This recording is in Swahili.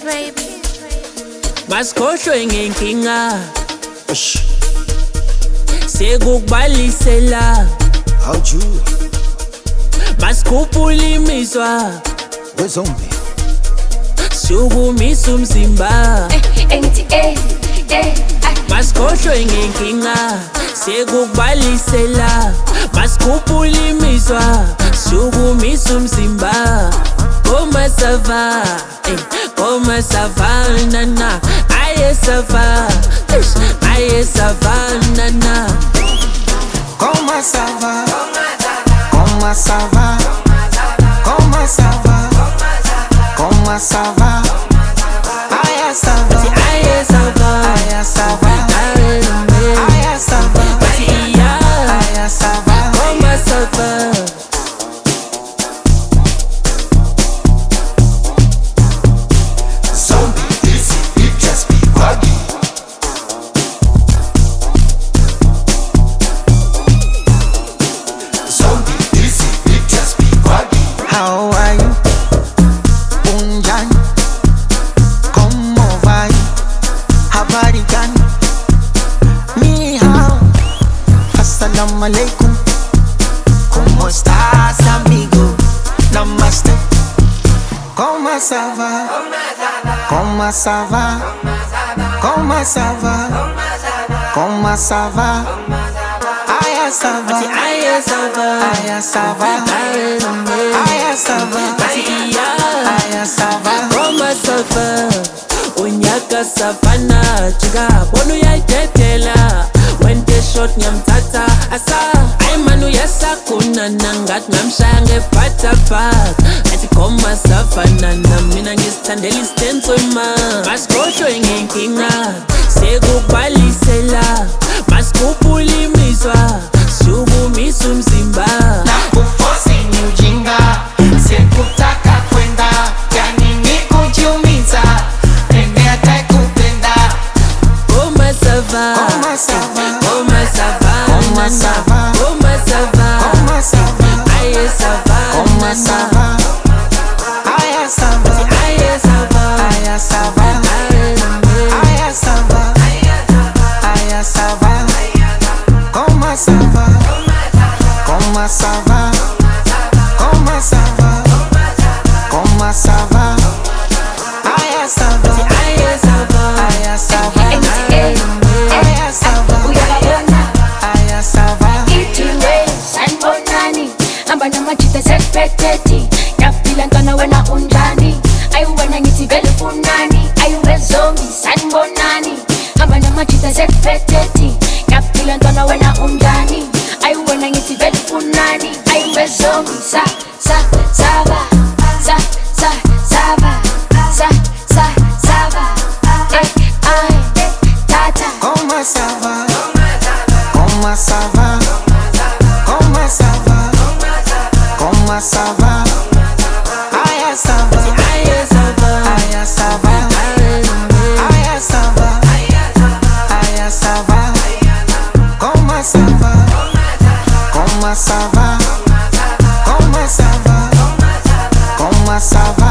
baby. Masikhohlwe ngenkinga sekukubalisela How'd you? Masikhuphula imizwa Wezombi. sukumisa umzimba Ngithi Masikhohlwe ngenkinga sekukubalisela Masikhuphula imizwa sukumisa umzimba Koma sava Koma savana na Aye sava Aye savana na Comment ça va? Comment ça va? Comment ça va? Comment ça va? Aïe ça va. Aye sava Aïe ça va. Aye Aïe ça va. Aïe ça va. Koma sava Zombie, this it just be buggy. Zombie, this it just be buggy. How are you? Unjani? ¿Cómo va? Habari gani? Ni hao. Assalamu alaikum. ¿Cómo estás, amigo? Namaste. ¿Cómo ça va? Comment ça va? Comment ça va? Comment ça va? Aïe ça va. Aye sava Aïe ça va. Aïe ça va. Aïe ça va. Koma sava Unyaka savana Chiga bonu ya itetela Wente shot nyamtata Asa Ay manu yasa kuna nangat Namshange pata pak Ati koma savana Na mina ngistandeli stenzo ima Masikhohlwe ngenkinga sekukubalisela Masikhuphula imizwa sukumisa umzimba Nakufosi ni ujinga, sikutaka kwenda, yani ni kujiumiza, nende atakupenda. Koma sava Comment ça va? Koma sava Comment ça va? Koma sava Comment ça va? Aye sava Comment ça va? Aïe ça va. Aye sava Aïe ça va. Aïe ça va. Aïe ça va. Comment ça va? Comment ça va? Comment ça va? Comment ça va? Aïe ça va. Aye sava Aïe ça va. Aïe ça va. uyababona Aïe ça va. ithiwe sanibonani hamba namajita sekuphethethi yaphila ntwana wena unjani ayiwena ngithi vele ufunani ayiwe zombi sanibonani hamba namajita sekuphethethi yaphila ntwana wena unjani ayiwena ngithi vele ufunani ayiwe zombi sava sava tata Comment ça va? Comment ça va? Comment ça va? Comment ça va? Aïe ça va. Aye sava Aïe ça va. Aïe ça va. Aïe ça va. Comment ça va? Comment ça va? Comment ça va? Comment ça va?